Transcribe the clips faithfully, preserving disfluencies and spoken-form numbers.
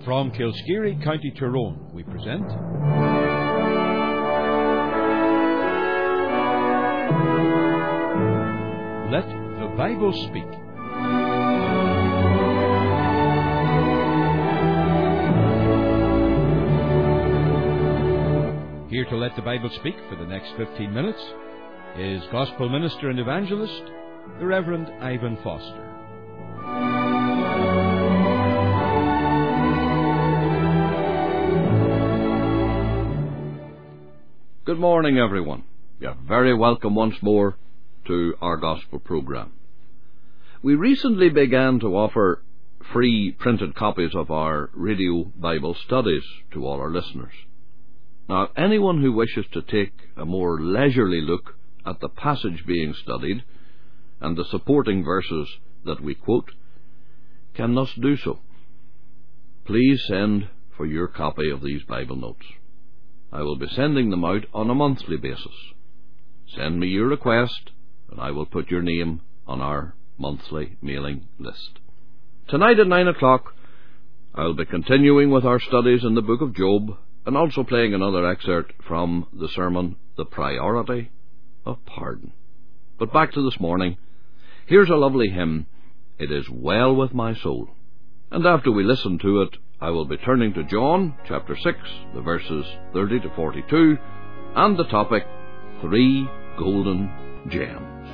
From Kilskeary, County Tyrone, we present Let the Bible Speak. Here to let the Bible speak for the next fifteen minutes is Gospel Minister and Evangelist, the Reverend Ivan Foster. Good morning, everyone. You're very welcome once more to our Gospel program. We recently began to offer free printed copies of our radio Bible studies to all our listeners. Now, anyone who wishes to take a more leisurely look at the passage being studied and the supporting verses that we quote can thus do so. Please send for your copy of these Bible notes. I will be sending them out on a monthly basis. Send me your request, and I will put your name on our monthly mailing list. Tonight at nine o'clock, I will be continuing with our studies in the book of Job, and also playing another excerpt from the sermon, The Priority of Pardon. But back to this morning. Here's a lovely hymn, It Is Well With My Soul. And after we listen to it, I will be turning to John chapter six, the verses thirty to forty-two, and the topic, Three Golden Gems.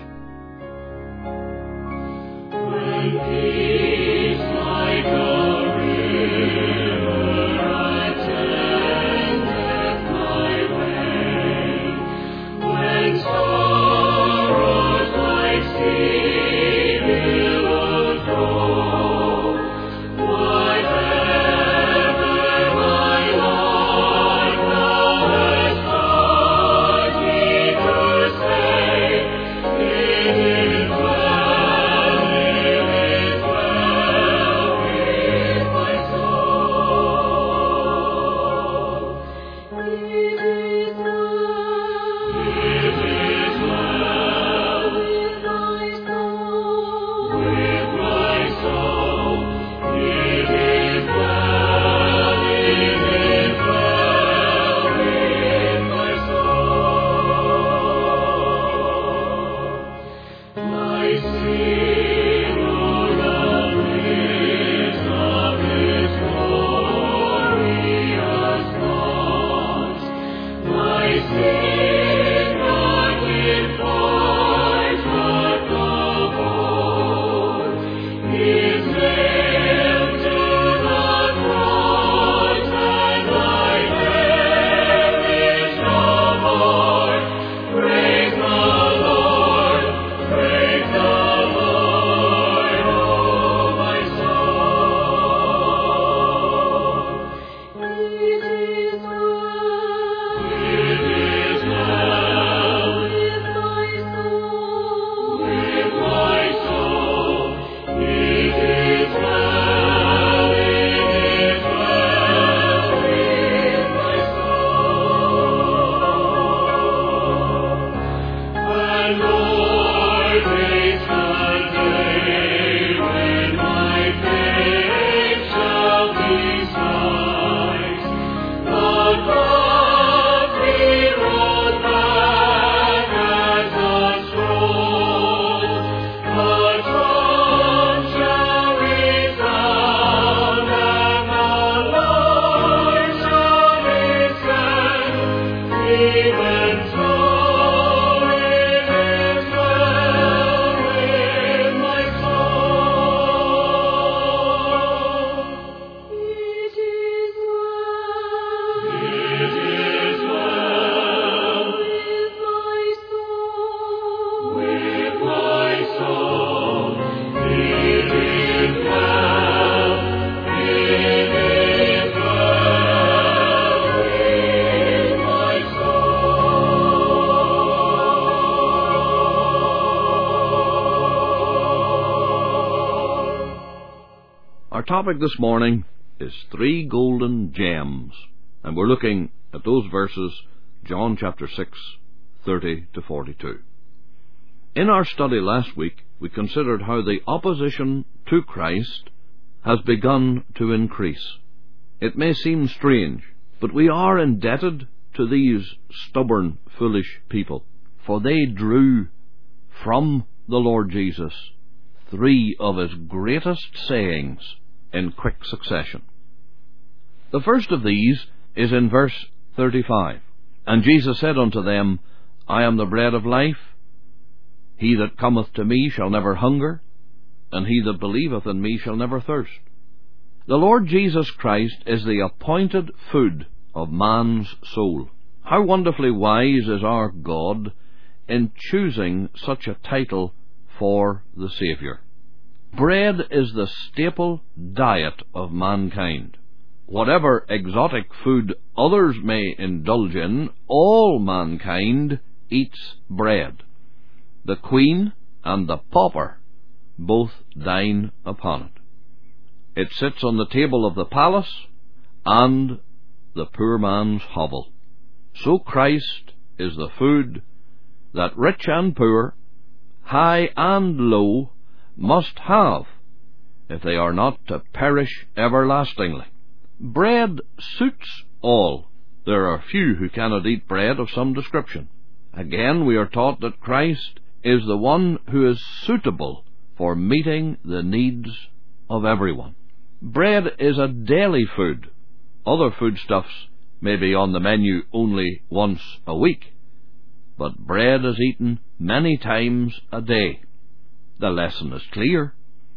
When peace like a river attendeth my way, when sorrows like sea billows roll, whatever my Lord has taught me to say, it is well, it is well with my soul. It is well, it is well with my soul, with my soul. It is well, it is well with my soul. My sin, oh, the bliss of His glorious thoughts. My sin, not with force, but the whole, is nailed to the cross, and my death is no more. Praise the Lord, praise the Lord, oh my soul. It is well, it is well with my soul, with my soul. It is well, it is well with my soul. And Lord, waits the day when my faith shall be sight. The glory rolls back as the scroll. The trump shall resound, and the Lord shall descend. Even so, it is well with my soul. It is well, it is well with my soul, with my soul. It is well, it is well with my soul. Our topic this morning is three golden gems, and we're looking at those verses, John chapter six, thirty to forty-two. In our study last week, we considered how the opposition to Christ has begun to increase. It may seem strange, but we are indebted to these stubborn, foolish people, for they drew from the Lord Jesus three of his greatest sayings in quick succession. The first of these is in verse thirty-five. And Jesus said unto them, I am the bread of life. He that cometh to me shall never hunger, and he that believeth in me shall never thirst. The Lord Jesus Christ is the appointed food of man's soul. How wonderfully wise is our God in choosing such a title for the Saviour. Bread is the staple diet of mankind. Whatever exotic food others may indulge in, all mankind eats bread. The queen and the pauper both dine upon it. It sits on the table of the palace and the poor man's hovel. So Christ is the food that rich and poor, high and low, must have if they are not to perish everlastingly. Bread suits all. There are few who cannot eat bread of some description. Again, we are taught that Christ is the one who is suitable for meeting the needs of everyone. Bread is a daily food. Other foodstuffs may be on the menu only once a week, but bread is eaten many times a day. The lesson is clear.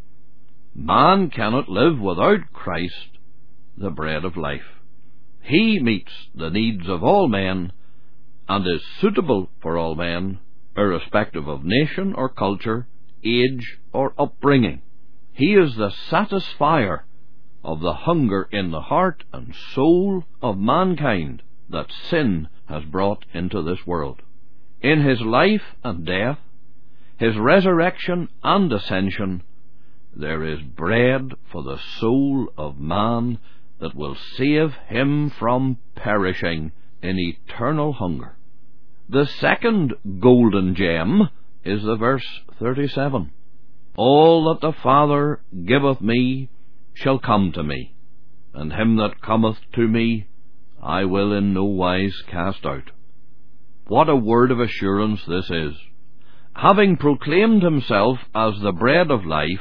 Man cannot live without Christ, the bread of life. He meets the needs of all men and is suitable for all men, irrespective of nation or culture, age or upbringing. He is the satisfier of the hunger in the heart and soul of mankind that sin has brought into this world. In his life and death, his resurrection and ascension, there is bread for the soul of man that will save him from perishing in eternal hunger. The second golden gem is the verse thirty-seven. All that the Father giveth me shall come to me, and him that cometh to me I will in no wise cast out. What a word of assurance this is! Having proclaimed himself as the bread of life,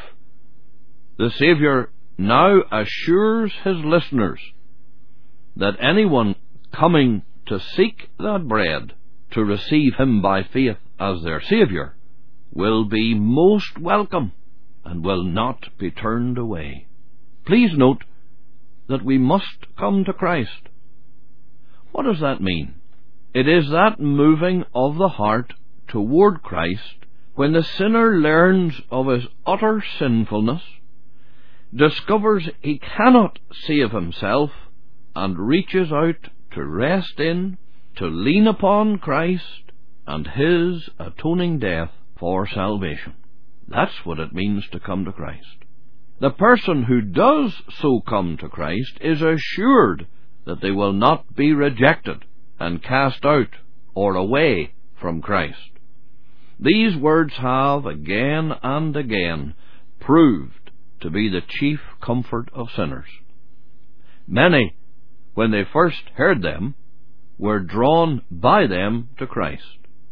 the Saviour now assures his listeners that anyone coming to seek that bread, to receive him by faith as their Saviour, will be most welcome and will not be turned away. Please note that we must come to Christ. What does that mean? It is that moving of the heart toward Christ when the sinner learns of his utter sinfulness, discovers he cannot save himself, and reaches out to rest in, to lean upon Christ and his atoning death for salvation. That's what it means to come to Christ. The person who does so come to Christ is assured that they will not be rejected and cast out or away from Christ. These words have again and again proved to be the chief comfort of sinners. Many, when they first heard them, were drawn by them to Christ.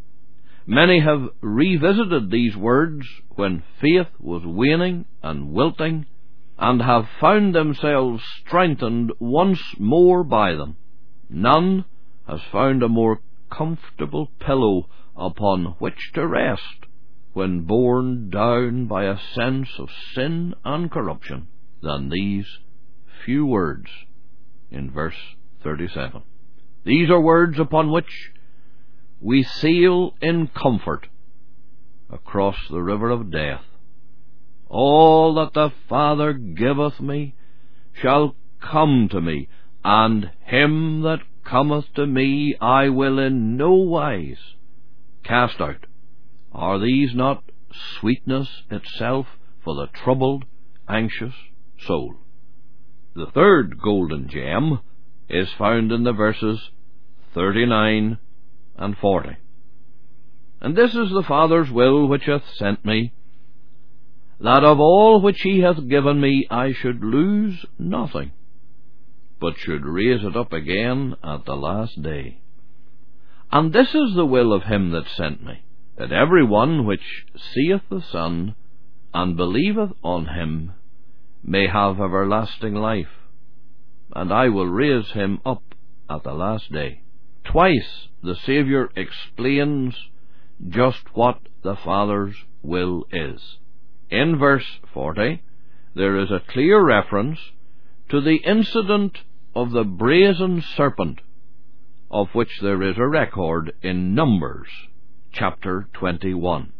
Many have revisited these words when faith was waning and wilting, and have found themselves strengthened once more by them. None has found a more comfortable pillow upon which to rest when borne down by a sense of sin and corruption than these few words in verse thirty-seven. These are words upon which we sail in comfort across the river of death. All that the Father giveth me shall come to me, and him that cometh to me I will in no wise cast out. Are these not sweetness itself for the troubled, anxious soul? The third golden gem is found in the verses thirty-nine and forty. And this is the Father's will which hath sent me, that of all which he hath given me I should lose nothing, but should raise it up again at the last day. And this is the will of him that sent me, that every one which seeth the Son, and believeth on him, may have everlasting life, and I will raise him up at the last day. Twice the Saviour explains just what the Father's will is. In verse forty, there is a clear reference to the incident of the brazen serpent, of which there is a record in Numbers, chapter twenty-one.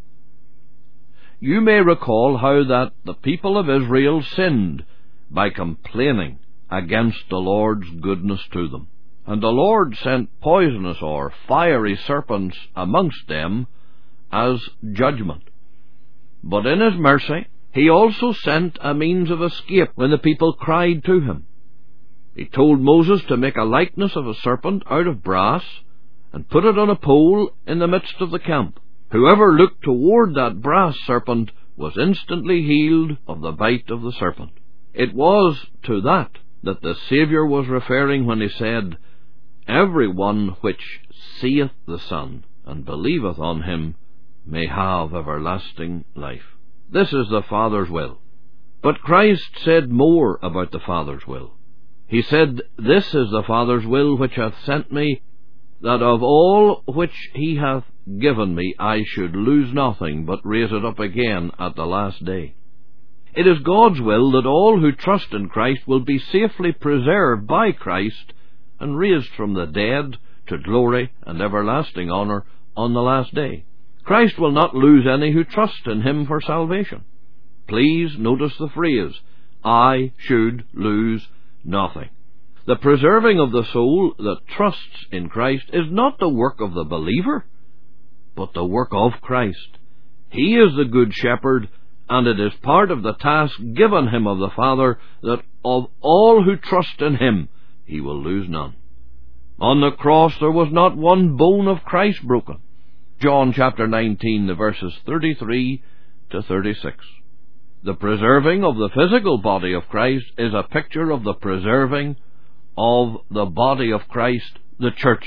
You may recall how that the people of Israel sinned by complaining against the Lord's goodness to them, and the Lord sent poisonous or fiery serpents amongst them as judgment. But in his mercy, he also sent a means of escape when the people cried to him. He told Moses to make a likeness of a serpent out of brass, and put it on a pole in the midst of the camp. Whoever looked toward that brass serpent was instantly healed of the bite of the serpent. It was to that that the Saviour was referring when he said, Every one which seeth the Son, and believeth on him, may have everlasting life. This is the Father's will. But Christ said more about the Father's will. He said, This is the Father's will which hath sent me, that of all which he hath given me I should lose nothing, but raise it up again at the last day. It is God's will that all who trust in Christ will be safely preserved by Christ and raised from the dead to glory and everlasting honour on the last day. Christ will not lose any who trust in him for salvation. Please notice the phrase, I should lose nothing. The preserving of the soul that trusts in Christ is not the work of the believer, but the work of Christ. He is the good shepherd, and it is part of the task given him of the Father that of all who trust in him he will lose none. On the cross there was not one bone of Christ broken. John chapter nineteen, the verses thirty-three to thirty-six. The preserving of the physical body of Christ is a picture of the preserving of the body of Christ, the church.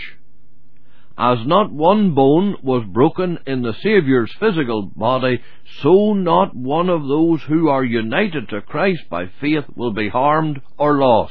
As not one bone was broken in the Saviour's physical body, so not one of those who are united to Christ by faith will be harmed or lost.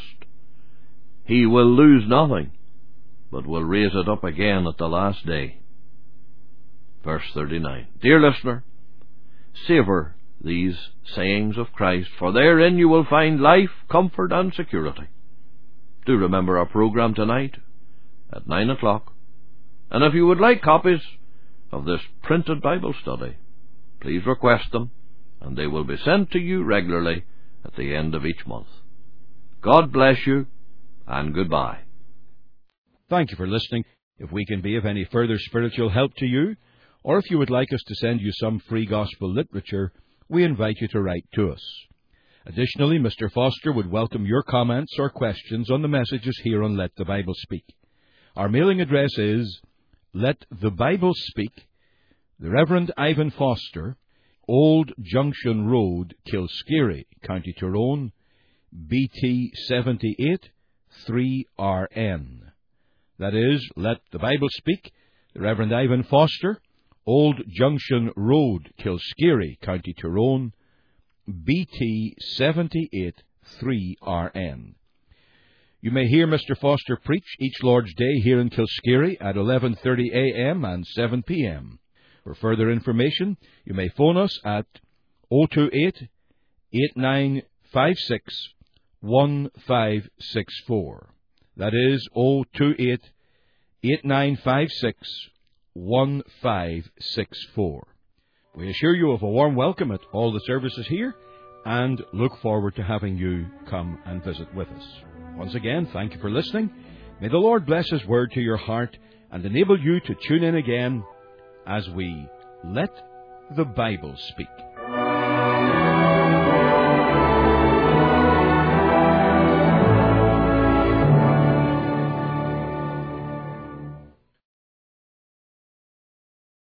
He will lose nothing, but will raise it up again at the last day. Verse thirty-nine. Dear listener, savour these sayings of Christ, for therein you will find life, comfort, and security. Do remember our program tonight at nine o'clock. And if you would like copies of this printed Bible study, please request them, and they will be sent to you regularly at the end of each month. God bless you, and goodbye. Thank you for listening. If we can be of any further spiritual help to you, or if you would like us to send you some free gospel literature, we invite you to write to us. Additionally, Mister Foster would welcome your comments or questions on the messages here on Let the Bible Speak. Our mailing address is Let the Bible Speak, the Reverend Ivan Foster, Old Junction Road, Kilskeary, County Tyrone, B T seventy-eight three R N. That is, Let the Bible Speak, the Reverend Ivan Foster, Old Junction Road, Kilskeary, County Tyrone, B T seventy-eight three R N. You may hear Mister Foster preach each Lord's Day here in Kilskeary at eleven thirty a m and seven p m For further information, you may phone us at oh two eight, eight nine five six, one five six four. That is oh two eight, eight nine five six, one five six four. We assure you of a warm welcome at all the services here and look forward to having you come and visit with us. Once again, thank you for listening. May the Lord bless His word to your heart and enable you to tune in again as we Let the Bible Speak.